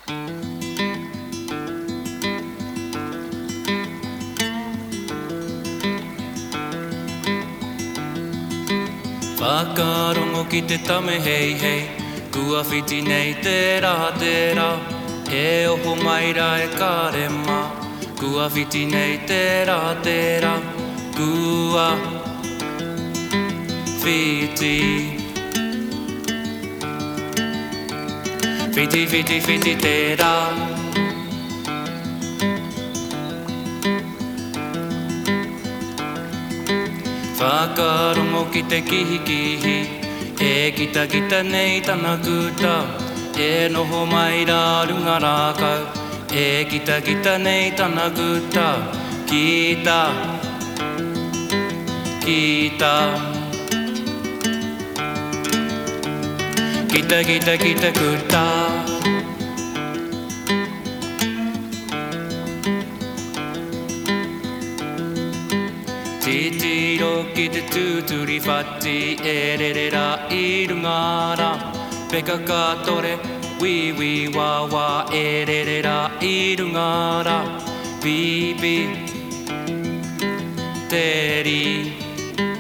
Whakarongo ki te tame hei hei, kua whiti nei te rā, e oho mai ra e kārema, kua whiti nei te rā, kua whiti. Whiti te rā. Whakarongo ki te kihi, e kita nei tana kuta, e noho mai rā runga rākau, e kita nei tana kuta, kita. Kita kuta. Titiro ki te tūturi whati, e rere rā I runga rā. Peka kātore, wi wā wā, e rere rā I runga rā. Pipi, teri.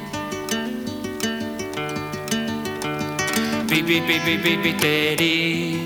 Pipi, teri.